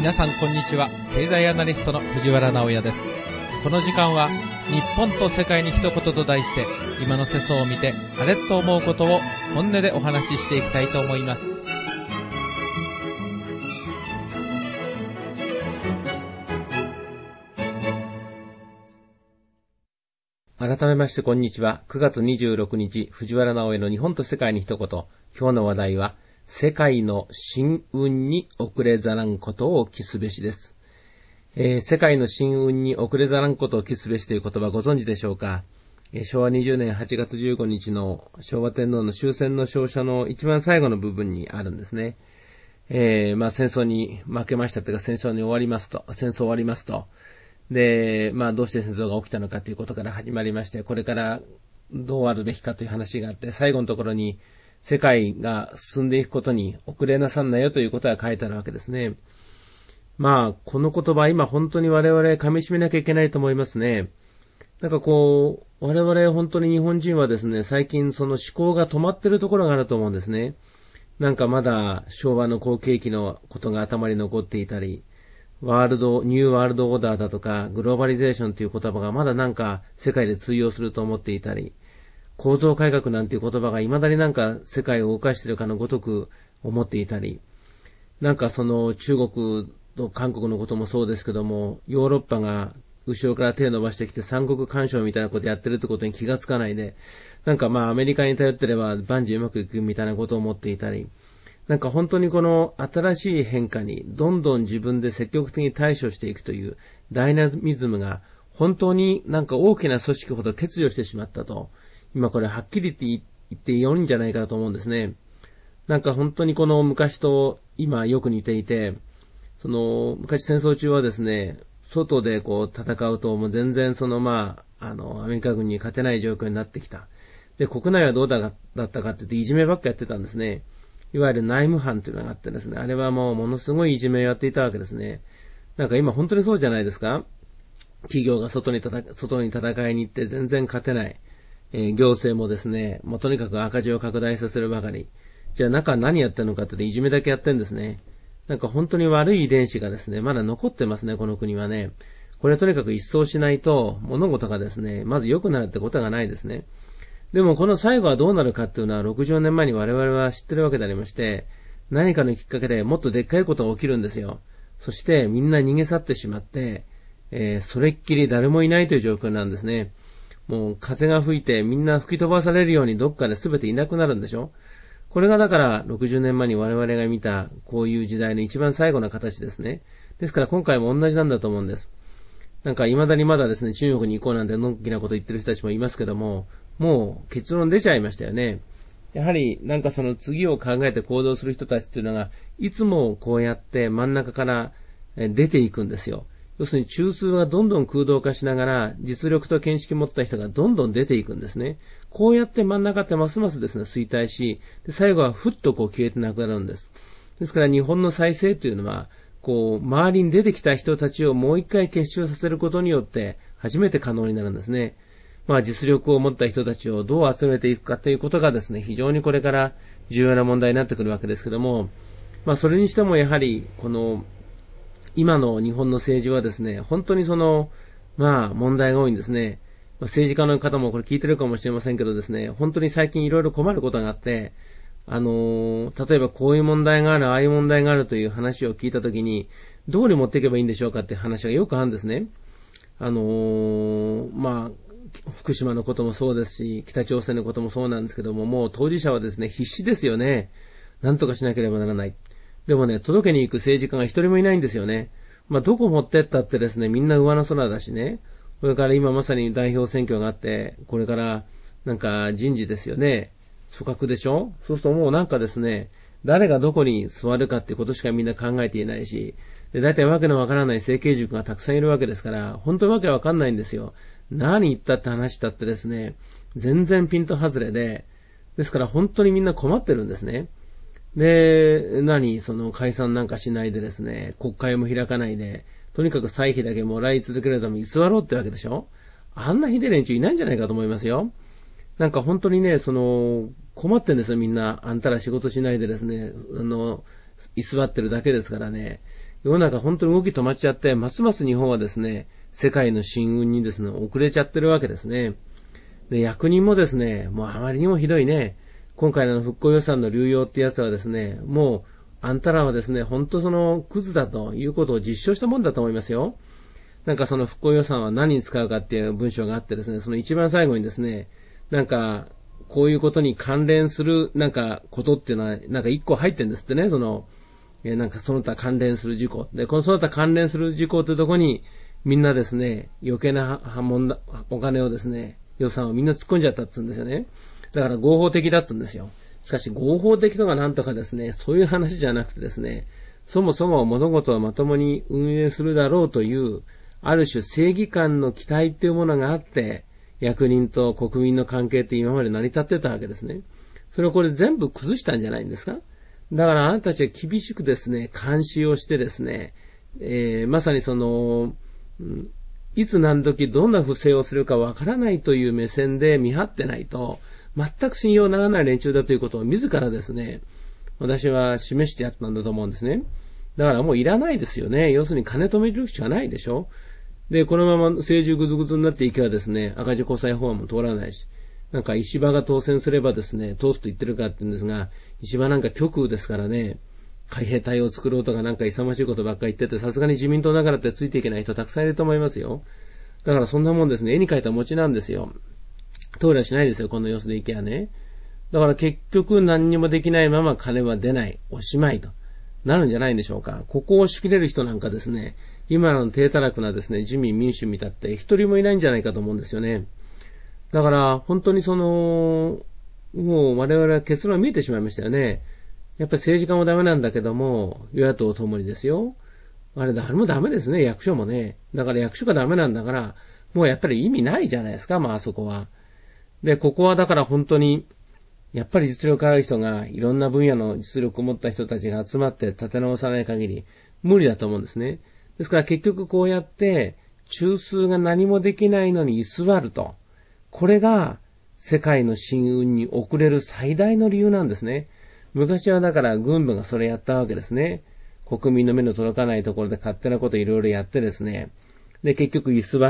皆さんこんにちは。経済アナリストの藤原直也です。この時間は日本と世界に一言と題して、今の世相を見てあれと思うことを本音でお話ししていきたいと思います。 改めましてこんにちは。9月26日、藤原直也の日本と世界に一言。今日の話題は、世界の新運に遅れざらんことを期すべしです。世界の新運に遅れざらんことを期すべしという言葉ご存知でしょうか。昭和20年8月15日の昭和天皇の終戦の詔書の一番最後の部分にあるんですね。戦争に負けましたというか戦争終わりますと。で、どうして戦争が起きたのかということから始まりまして、これからどうあるべきかという話があって、最後のところに世界が進んでいくことに遅れなさんなよということが書いてあるわけですね。この言葉、今本当に我々噛み締めなきゃいけないと思いますね。我々本当に日本人はですね、最近その思考が止まっているところがあると思うんですね。まだ昭和の好景気のことが頭に残っていたり、ニューワールドオーダーだとか、グローバリゼーションという言葉がまだ世界で通用すると思っていたり、構造改革なんていう言葉が未だに世界を動かしているかのごとく思っていたり、その中国と韓国のこともそうですけども、ヨーロッパが後ろから手を伸ばしてきて三国干渉みたいなことやってるってことに気がつかないで、アメリカに頼ってれば万事うまくいくみたいなことを思っていたり、本当にこの新しい変化にどんどん自分で積極的に対処していくというダイナミズムが本当に大きな組織ほど欠如してしまったと、今これはっきり言って良いんじゃないかと思うんですね。本当にこの昔と今よく似ていて、その昔戦争中はですね、外で戦うともう全然アメリカ軍に勝てない状況になってきた。で、国内はどうだったかって言っていじめばっかやってたんですね。いわゆる内務犯というのがあってですね、あれはものすごいいじめをやっていたわけですね。今本当にそうじゃないですか。企業が外に戦いに行って全然勝てない。行政もですね、もうとにかく赤字を拡大させるばかり。じゃあ中何やってるのかっていじめだけやってるんですね。本当に悪い遺伝子がですね、まだ残ってますね、この国はね。これはとにかく一掃しないと、物事がですね、まず良くなるってことがないですね。でもこの最後はどうなるかっていうのは60年前に我々は知ってるわけでありまして、何かのきっかけでもっとでっかいことが起きるんですよ。そしてみんな逃げ去ってしまって、それっきり誰もいないという状況なんですね。もう風が吹いてみんな吹き飛ばされるようにどっかで全ていなくなるんでしょ。これがだから60年前に我々が見たこういう時代の一番最後の形ですね。ですから今回も同じなんだと思うんです。未だにまだですね、中国に行こうなんてのんきなこと言ってる人たちもいますけども、もう結論出ちゃいましたよね。やはりその次を考えて行動する人たちっていうのがいつもこうやって真ん中から出ていくんですよ。要するに中枢がどんどん空洞化しながら実力と見識を持った人がどんどん出ていくんですね。こうやって真ん中ってますますですね衰退し、で最後はふっと消えてなくなるんです。ですから日本の再生というのは周りに出てきた人たちをもう一回結集させることによって初めて可能になるんですね。実力を持った人たちをどう集めていくかということがですね、非常にこれから重要な問題になってくるわけですけども、それにしてもやはりこの今の日本の政治はですね、本当に問題が多いんですね。政治家の方もこれ聞いてるかもしれませんけどですね、本当に最近いろいろ困ることがあって、例えばこういう問題がある、ああいう問題があるという話を聞いたときに、どうに持っていけばいいんでしょうかっていう話がよくあるんですね。福島のこともそうですし、北朝鮮のこともそうなんですけども、もう当事者はですね、必死ですよね。なんとかしなければならない。でもね、届けに行く政治家が一人もいないんですよね。どこ持ってったってですね、みんな上の空だしね。これから今まさに代表選挙があって、これから人事ですよね。組閣でしょ。そうするともうですね、誰がどこに座るかっていうことしかみんな考えていないし、で、大体わけのわからない政経塾がたくさんいるわけですから、本当にわけわかんないんですよ。何言ったって話だってですね、全然ピント外れで、ですから本当にみんな困ってるんですね。で、解散なんかしないでですね、国会も開かないで、とにかく歳費だけもらい続けるために居座ろうってわけでしょ。あんなひで連中いないんじゃないかと思いますよ。本当にね、困ってんですよみんな。あんたら仕事しないでですね、居座ってるだけですからね。 世の中本当に動き止まっちゃって、ますます日本はですね、世界の進運にですね、遅れちゃってるわけですね。で、役人もですね、もうあまりにもひどいね、今回の復興予算の流用ってやつはですね、もう、あんたらはですね、本当クズだということを実証したもんだと思いますよ。なんかその復興予算は何に使うかっていう文章があってですね、その一番最後にですね、なんか、こういうことに関連する、なんか、ことっていうのは、なんか一個入ってんですってね、なんかその他関連する事項。で、このその他関連する事項というところに、みんなですね、余計なお金をですね、予算をみんな突っ込んじゃったって言うんですよね。だから合法的だって言うんですよ。しかし合法的とかなんとかですね、そういう話じゃなくてですね、そもそも物事をまともに運営するだろうという、ある種正義感の期待っていうものがあって、役人と国民の関係って今まで成り立ってたわけですね。それをこれ全部崩したんじゃないんですか？だからあなたたちは厳しくですね、監視をしてですね、まさにいつ何時どんな不正をするかわからないという目線で見張ってないと、全く信用ならない連中だということを自らですね、私は示してやったんだと思うんですね。だからもういらないですよね。要するに金止めるしかないでしょ。で、このまま政治ぐずぐずになっていけばですね、赤字国債法案も通らないし、なんか石破が当選すればですね、通すと言ってるかって言うんですが、石破なんか極右ですからね、海兵隊を作ろうとかなんか勇ましいことばっかり言ってて、さすがに自民党ながらってついていけない人たくさんいると思いますよ。だからそんなもんですね、絵に描いた餅なんですよ。通りはしないですよ、この様子でいけばね。だから結局何にもできないまま金は出ない、おしまいとなるんじゃないんでしょうか。ここを仕切れる人なんかですね、今の低たらくなですね、自民民主見たって一人もいないんじゃないかと思うんですよね。だから本当にもう我々は結論見えてしまいましたよね。やっぱり政治家もダメなんだけども、与野党ともにですよ。あれ誰もダメですね、役所もね。だから役所がダメなんだから、もうやっぱり意味ないじゃないですか、まああそこは。で、ここはだから本当に、やっぱり実力ある人が、いろんな分野の実力を持った人たちが集まって立て直さない限り、無理だと思うんですね。ですから結局こうやって、中枢が何もできないのに居座ると。これが、世界の進運に遅れる最大の理由なんですね。昔はだから軍部がそれやったわけですね。国民の目の届かないところで勝手なこといろいろやってですね。で、結局居座って、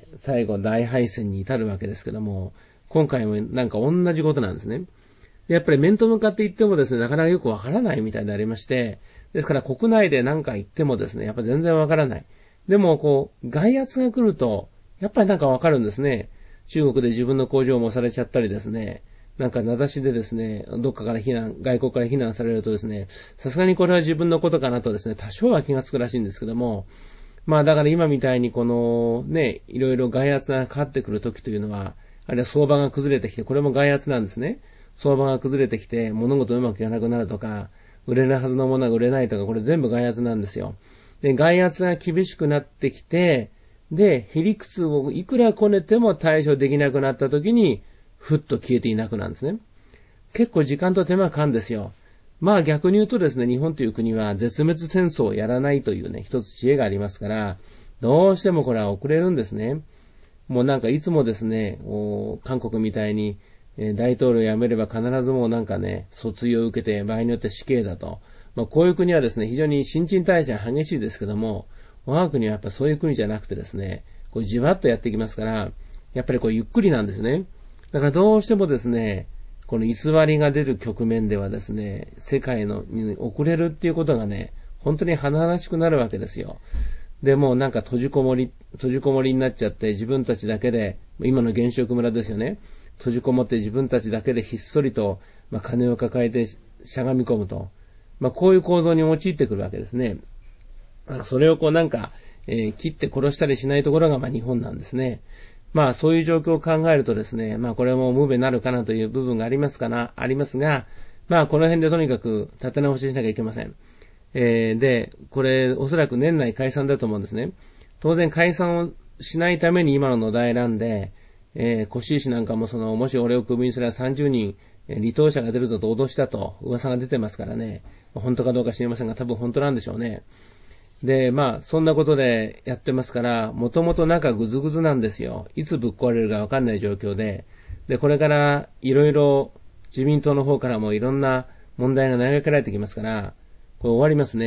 最後大敗戦に至るわけですけども、今回もなんか同じことなんですね。でやっぱり面と向かって言ってもですね、なかなかよくわからないみたいでありまして、ですから国内で何か言ってもですね、やっぱ全然わからない。でも外圧が来ると、やっぱりなんかわかるんですね。中国で自分の工場も押されちゃったりですね、なんか名指しでですね、どっかから外国から非難されるとですね、さすがにこれは自分のことかなとですね、多少は気がつくらしいんですけども、まあだから今みたいにいろいろ外圧がかかってくる時というのは、あるいは相場が崩れてきて、これも外圧なんですね。相場が崩れてきて、物事うまくいかなくなるとか、売れるはずのものが売れないとか、これ全部外圧なんですよ。で、外圧が厳しくなってきて、で、へりくつをいくらこねても対処できなくなった時に、ふっと消えていなくなるんですね。結構時間と手間かかるんですよ。まあ逆に言うとですね、日本という国は絶滅戦争をやらないというね、一つ知恵がありますから、どうしてもこれは遅れるんですね。もうなんかいつもですね、韓国みたいに、大統領辞めれば必ずもうなんかね、訴追を受けて場合によって死刑だと。まあこういう国はですね、非常に新陳代謝が激しいですけども、我が国はやっぱそういう国じゃなくてですね、じわっとやっていきますから、やっぱりゆっくりなんですね。だからどうしてもですね、この居座りが出る局面ではですね、世界に遅れるっていうことがね、本当に華々しくなるわけですよ。で、もうなんか閉じこもりになっちゃって自分たちだけで、今の原色村ですよね。閉じこもって自分たちだけでひっそりと、金を抱えてしゃがみ込むと。こういう構造に陥ってくるわけですね。それを切って殺したりしないところが日本なんですね。そういう状況を考えるとですね、これも無べなるかなという部分がありますが、この辺でとにかく立て直ししなきゃいけません。で、これおそらく年内解散だと思うんですね。当然解散をしないために今の野田選んで、越石なんかももし俺をクビにすれば30人、離党者が出るぞと脅したと噂が出てますからね。本当かどうか知りませんが、多分本当なんでしょうね。で、そんなことでやってますから、もともと仲ぐずぐずなんですよ。いつぶっ壊れるかわかんない状況で。で、これからいろいろ自民党の方からもいろんな問題が投げかけられてきますから、これ終わりますね。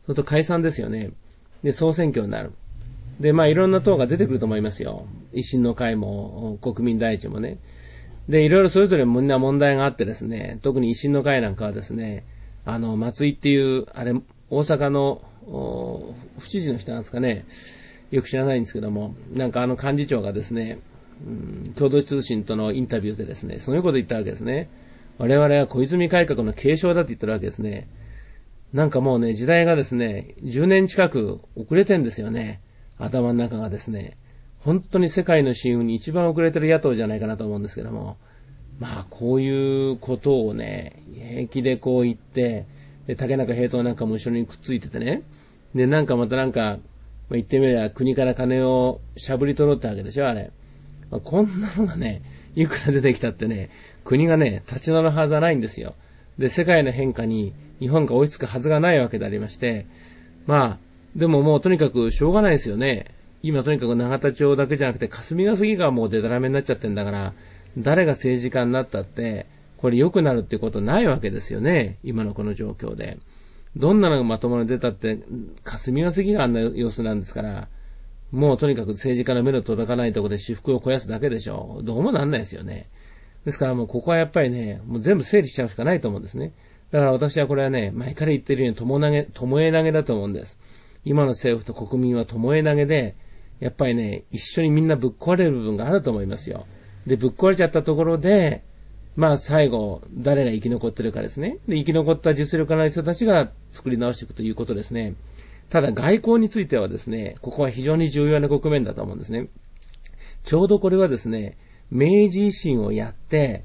そうすると解散ですよね。で、総選挙になる。で、まあいろんな党が出てくると思いますよ。維新の会も、国民第一もね。で、いろいろそれぞれみんな問題があってですね、特に維新の会なんかはですね、松井っていう、大阪の、府知事の人なんですかね、よく知らないんですけども、なんか幹事長がですね、共同通信とのインタビューでですね、そういうこと言ったわけですね。我々は小泉改革の継承だって言ってるわけですね。なんかもうね、時代がですね、10年近く遅れてんですよね。頭の中がですね、本当に世界の新聞に一番遅れてる野党じゃないかなと思うんですけども、まあこういうことをね、平気でこう言って、で竹中平蔵なんかも一緒にくっついててね、でなんかまた言ってみれば国から金をしゃぶり取ろうってわけでしょ、あれ。こんなのがね、いくら出てきたってね、国がね、立ち直るはずはないんですよ。で、世界の変化に日本が追いつくはずがないわけでありまして、まあ、でももうとにかくしょうがないですよね。今とにかく永田町だけじゃなくて霞が関がもうデタラメになっちゃってんだから、誰が政治家になったって、これ良くなるってことないわけですよね。今のこの状況で。どんなのがまともに出たって、霞が関があんな様子なんですから、もうとにかく政治家の目の届かないところで私服を肥やすだけでしょう。どうもなんないですよね。ですからもうここはやっぱりね、もう全部整理しちゃうしかないと思うんですね。だから私はこれはね、前から言ってるように共え投げだと思うんです。今の政府と国民は共え投げで、やっぱりね、一緒にみんなぶっ壊れる部分があると思いますよ。で、ぶっ壊れちゃったところで、まあ最後、誰が生き残ってるかですね。で、生き残った実力のある人たちが作り直していくということですね。ただ外交についてはですね、ここは非常に重要な局面だと思うんですね。ちょうどこれはですね、明治維新をやって、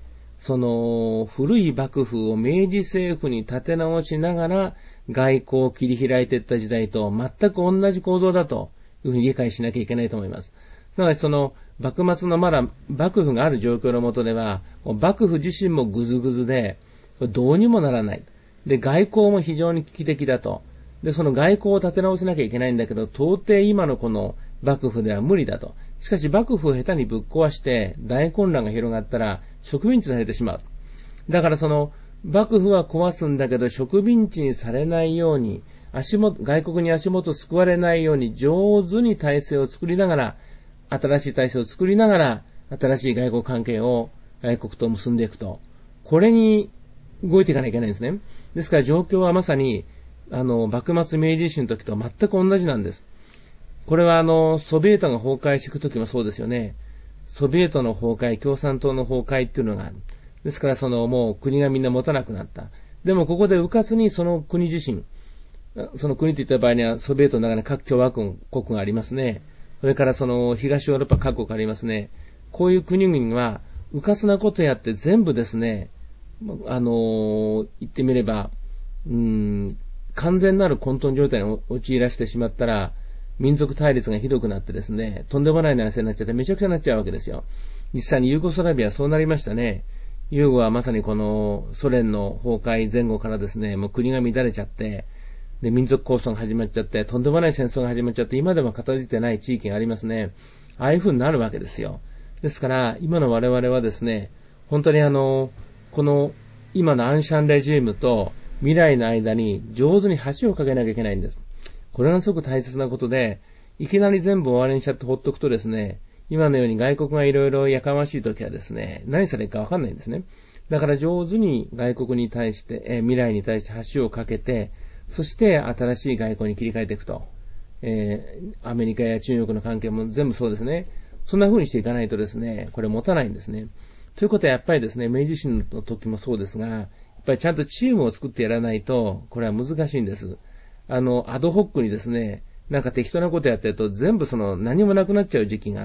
その古い幕府を明治政府に立て直しながら外交を切り開いていった時代と全く同じ構造だというふうに理解しなきゃいけないと思います。なのでその幕末のまだ幕府がある状況の下では、幕府自身もぐずぐずで、どうにもならない。で、外交も非常に危機的だと。で、その外交を立て直せなきゃいけないんだけど、到底今のこの幕府では無理だと。しかし幕府を下手にぶっ壊して大混乱が広がったら植民地されてしまう。だからその幕府は壊すんだけど植民地にされないように、外国に足元救われないように上手に体制を作りながら、新しい体制を作りながら、新しい外交関係を外国と結んでいくと。これに動いていかなきゃいけないんですね。ですから状況はまさに、幕末明治維新の時と全く同じなんです。これはソビエトが崩壊していく時もそうですよね。ソビエトの崩壊、共産党の崩壊っていうのがある。ですからもう国がみんな持たなくなった。でもここで迂闊にその国自身、その国といった場合にはソビエトの中に各共和国がありますね。それから東ヨーロッパ各国ありますね。こういう国々は迂闊なことやって全部ですね、言ってみれば、完全なる混沌状態に陥らしてしまったら、民族対立がひどくなってですね、とんでもない内戦になっちゃってめちゃくちゃになっちゃうわけですよ。実際にユーゴスラビアはそうなりましたね。ユーゴはまさにこのソ連の崩壊前後からですね、もう国が乱れちゃって、で、民族抗争が始まっちゃって、とんでもない戦争が始まっちゃって、今でも片付いてない地域がありますね。ああいう風になるわけですよ。ですから、今の我々はですね、本当にこの今のアンシャンレジームと未来の間に上手に橋を架けなきゃいけないんです。これがすごく大切なことで、いきなり全部終わりにしちゃってほっとくとですね、今のように外国がいろいろやかましい時はですね、何されるかわかんないんですね。だから上手に外国に対して、未来に対して橋を架けて、そして新しい外交に切り替えていくと。アメリカや中国の関係も全部そうですね。そんな風にしていかないとですね、これ持たないんですね。ということはやっぱりですね、明治維新の時もそうですが、やっぱりちゃんとチームを作ってやらないと、これは難しいんです。アドホックにですね、なんか適当なことやってると全部何もなくなっちゃう時期があって、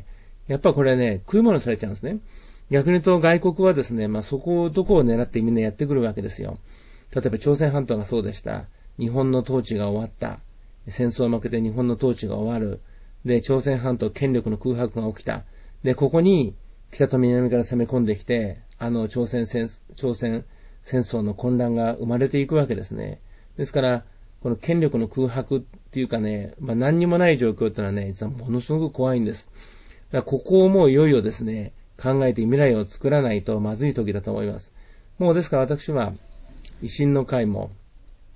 やっぱこれね、食い物されちゃうんですね。逆に言うと外国はですね、どこを狙ってみんなやってくるわけですよ。例えば朝鮮半島がそうでした。日本の統治が終わった。戦争を負けて日本の統治が終わる。で、朝鮮半島権力の空白が起きた。で、ここに北と南から攻め込んできて、朝鮮戦争の混乱が生まれていくわけですね。ですから、この権力の空白っていうかね、何にもない状況ってのはね、実はものすごく怖いんです。だからここをもういよいよですね、考えて未来を作らないとまずい時だと思います。もうですから私は、維新の会も、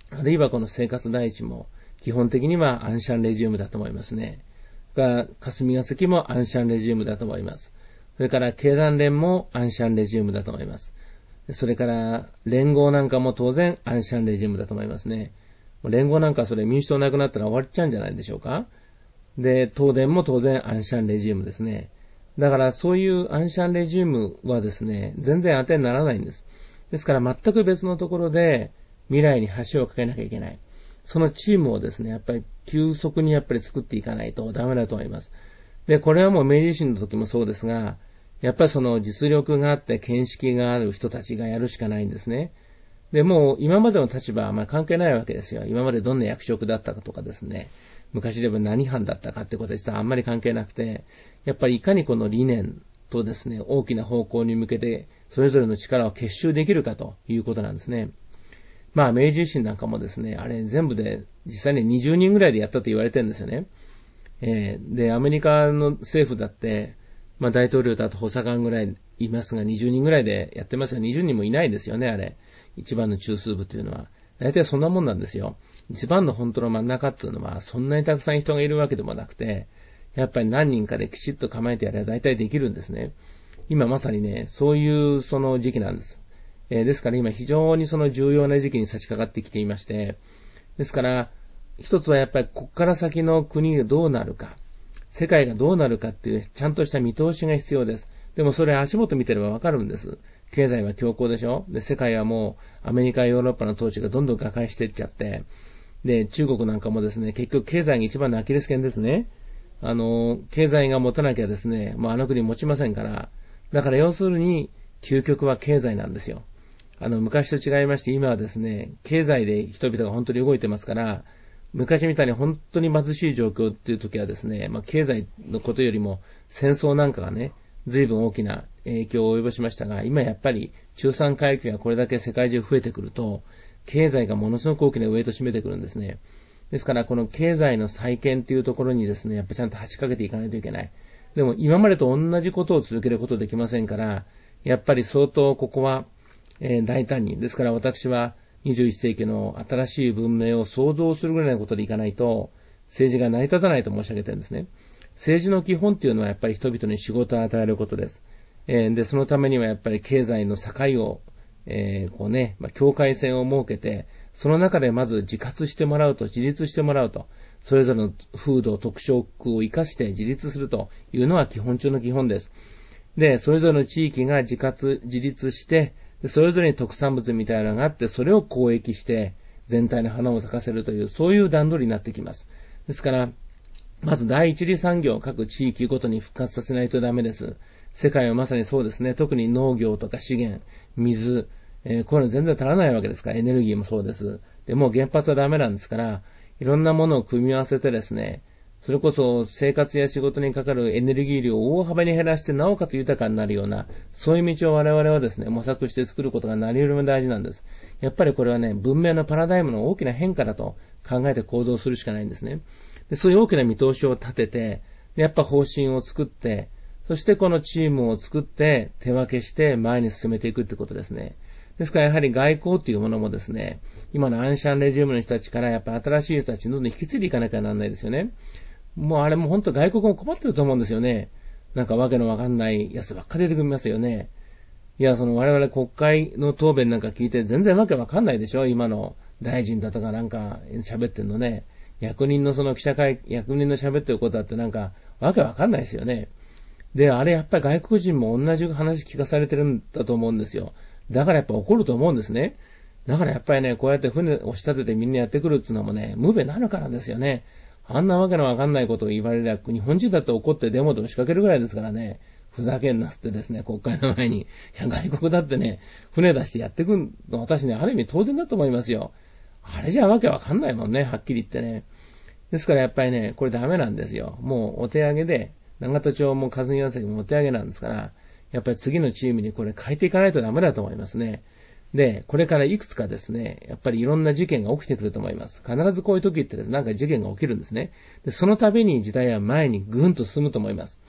あるいはこの生活第一も、基本的にはアンシャンレジウムだと思いますね。霞が関もアンシャンレジウムだと思います。それから経団連もアンシャンレジウムだと思います。それから連合なんかも当然アンシャンレジウムだと思いますね。連合なんかそれ民主党なくなったら終わっちゃうんじゃないでしょうか。で、東電も当然アンシャンレジウムですね。だからそういうアンシャンレジウムはですね、全然当てにならないんです。ですから全く別のところで未来に橋を架けなきゃいけない。そのチームをですね、やっぱり急速にやっぱり作っていかないとダメだと思います。で、これはもう明治維新の時もそうですが、やっぱりその実力があって見識がある人たちがやるしかないんですね。で、もう今までの立場はあんまり関係ないわけですよ。今までどんな役職だったかとかですね、昔でも何班だったかってことは実はあんまり関係なくて、やっぱりいかにこの理念とですね、大きな方向に向けてそれぞれの力を結集できるかということなんですね。まあ明治維新なんかもですね、あれ全部で実際に20人ぐらいでやったと言われてるんですよね。で、アメリカの政府だって、まあ大統領とあと補佐官ぐらいいますが、20人ぐらいでやってますが、20人もいないですよね、あれ。一番の中枢部というのは。大体そんなもんなんですよ。一番の本当の真ん中っていうのは、そんなにたくさん人がいるわけでもなくて、やっぱり何人かできちっと構えてやれば大体できるんですね。今まさにね、そういうその時期なんです。ですから今非常にその重要な時期に差し掛かってきていまして、ですから、一つはやっぱりここから先の国がどうなるか、世界がどうなるかっていうちゃんとした見通しが必要です。でもそれ足元見てればわかるんです。経済は強硬でしょ。で、世界はもうアメリカ、ヨーロッパの統治がどんどん瓦解していっちゃって、で、中国なんかもですね、結局経済が一番のアキレス腱ですね。経済が持たなきゃですね、もうあの国持ちませんから、だから要するに究極は経済なんですよ。昔と違いまして今はですね、経済で人々が本当に動いてますから、昔みたいに本当に貧しい状況っていう時はですね、経済のことよりも戦争なんかがね、随分大きな影響を及ぼしましたが、今やっぱり中産階級がこれだけ世界中増えてくると、経済がものすごく大きなウェイトを占めてくるんですね。ですからこの経済の再建っていうところにですね、やっぱりちゃんと橋かけていかないといけない。でも今までと同じことを続けることできませんから、やっぱり相当ここは、大胆に。ですから私は21世紀の新しい文明を創造するぐらいのことでいかないと、政治が成り立たないと申し上げてるんですね。政治の基本っていうのはやっぱり人々に仕事を与えることです。で、そのためにはやっぱり経済の境を、境界線を設けて、その中でまず自活してもらうと、自立してもらうと、それぞれの風土、特色を生かして自立するというのは基本中の基本です。で、それぞれの地域が自立して、それぞれに特産物みたいなのがあって、それを交易して全体の花を咲かせるという、そういう段取りになってきます。ですから、まず第一次産業を各地域ごとに復活させないとダメです。世界はまさにそうですね。特に農業とか資源、水、こういうの全然足らないわけですから、エネルギーもそうです。で、もう原発はダメなんですから、いろんなものを組み合わせてですね、それこそ生活や仕事にかかるエネルギー量を大幅に減らして、なおかつ豊かになるような、そういう道を我々はですね、模索して作ることが何よりも大事なんです。やっぱりこれはね、文明のパラダイムの大きな変化だと考えて行動するしかないんですね。で、そういう大きな見通しを立てて、やっぱ方針を作って、そしてこのチームを作って手分けして前に進めていくってことですね。ですからやはり外交っていうものもですね、今のアンシャンレジウムの人たちからやっぱ新しい人たちにどんどん引き継いでいかなきゃならないですよね。もうあれも本当外国も困ってると思うんですよね。なんかわけのわかんないやつばっか出てくりますよね。いや、その我々国会の答弁なんか聞いて全然わけわかんないでしょ。今の大臣だとかなんか喋ってんのね。役人の喋ってることだってなんかわけわかんないですよね。で、あれやっぱり外国人も同じ話聞かされてるんだと思うんですよ。だからやっぱ怒ると思うんですね。だからやっぱりね、こうやって船を仕立ててみんなやってくるっていうのもね、無べなるからですよね。あんなわけのわかんないことを言われりゃ、日本人だって怒ってデモでも仕掛けるぐらいですからね、ふざけんなすってですね、国会の前に。いや、外国だってね、船出してやってくんの、私ね、ある意味当然だと思いますよ。あれじゃわけわかんないもんね、はっきり言ってね。ですからやっぱりね、これダメなんですよ。もうお手上げで、長田町も霞ヶ関もお手上げなんですから、やっぱり次のチームにこれ変えていかないとダメだと思いますね。で、これからいくつかですね、やっぱりいろんな事件が起きてくると思います。必ずこういう時ってですね、なんか事件が起きるんですね。で、その度に時代は前にぐんと進むと思います。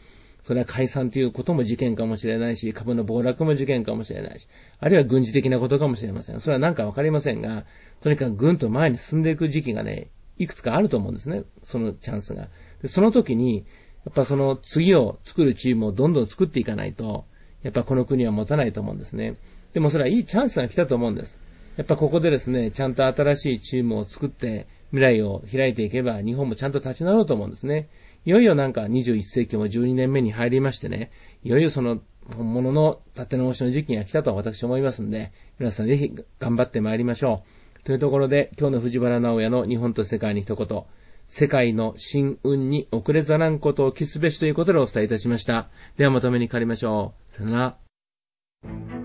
それは解散ということも事件かもしれないし、株の暴落も事件かもしれないし、あるいは軍事的なことかもしれません。それは何かわかりませんが、とにかくぐんと前に進んでいく時期がね、いくつかあると思うんですね。そのチャンスが。でその時に、やっぱその次を作るチームをどんどん作っていかないと、やっぱこの国は持たないと思うんですね。でもそれはいいチャンスが来たと思うんです。やっぱここでですね、ちゃんと新しいチームを作って未来を開いていけば日本もちゃんと立ち直ろうと思うんですね。いよいよなんか21世紀も12年目に入りましてね、いよいよその本物の立て直しの時期が来たと私は思いますんで、皆さんぜひ頑張ってまいりましょう。というところで今日の藤原直也の日本と世界に一言、世界の新運に遅れざらんことを期すべしということでお伝えいたしました。ではまとめに変わりましょう。さよなら。